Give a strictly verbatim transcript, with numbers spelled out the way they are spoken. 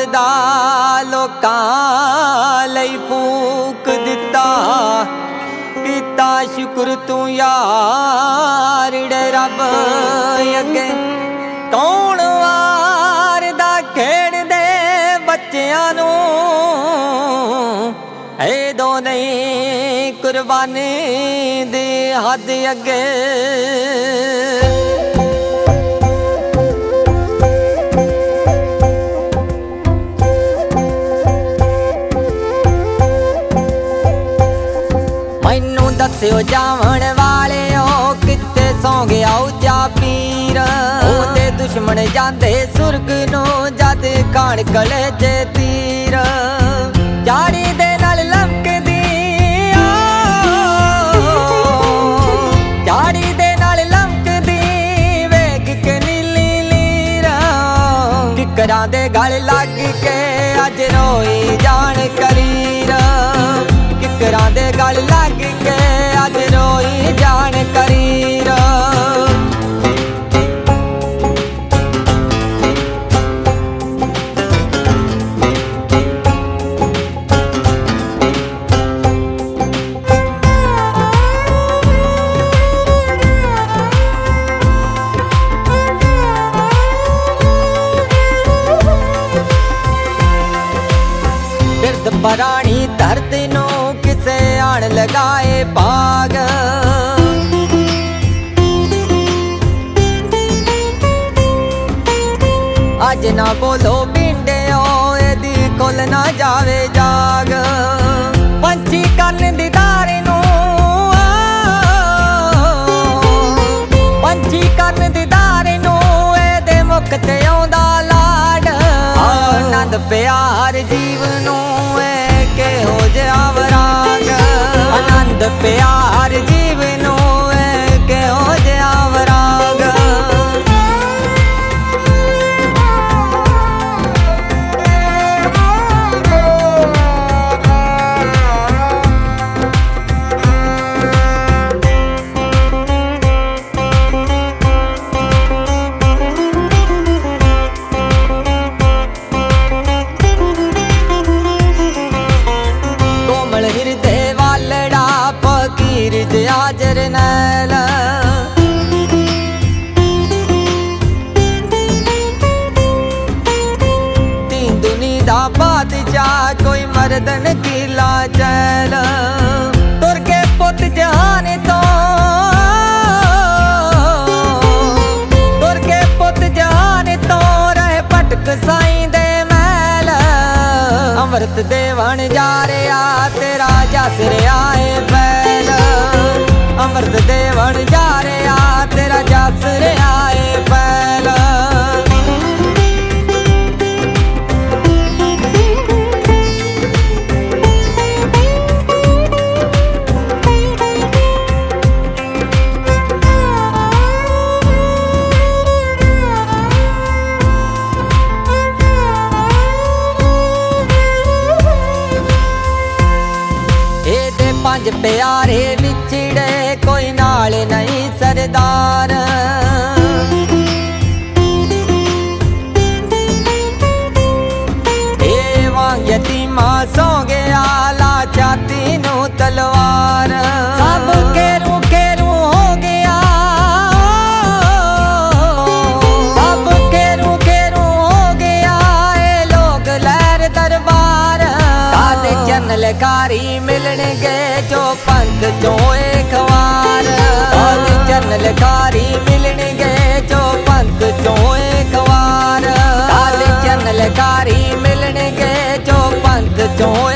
दा लोकां लई फूक दिता कीता शुक्र तू यार रब अगे कौन वारदा खेड़दे बच्चियां नू ए दो नहीं कुर्बानी दी हद अगे मैनू दस्यो जावन वाले किते सौ गया उचा पीर ओदे दुश्मन जांदे सुरग नू जद खान गले च तीर जाड़ी दे नाल लमकदी जाड़ी दे नाल लमकदी वेग के नीली लीर किकरां दे गल लग के अज रोई जान करीर किकरां दे गल लग के अज रोई जान करीर बिरद परानी धरती नू किसे आन लगाए बाग अज ना बोलो पिंडे एदी कुल ना जावे जाग पंछी करन दीदार नू पंछी करन दीदार नू एदे मुख ते आउंदा लाड आनंद प्यार जीव नू केहो जिहा वराग आनंद प्यार जीव नू केहो जिहा वराग हृदय वालड़ा फकीर जया जरनैल तीन दुनी दा बादशाह कोई मर्दन कीला चैल तुर के पुत जहान तो तुर के पुत जहान तो रहे पटक साईं दे मैल अमृत देवन जा रहा तेरा जस आए बैल अमृत देवन जा रहा तेरा जस आए बैल पंज प्यारे विछड़े कोई नाल नहीं सरदार ए वांग यतीमा सौ गया ला छाती नू तलवार सब केरू केरू हो गया सब केरू केरू हो गया ए लोग लहर दरबार काले चनलकारी मिलणगे जो पंथ चो एक वार काले चनलकारी मिलणगे जो पंथ चो एक वार काले चनलकारी मिलणगे जो पंथ चो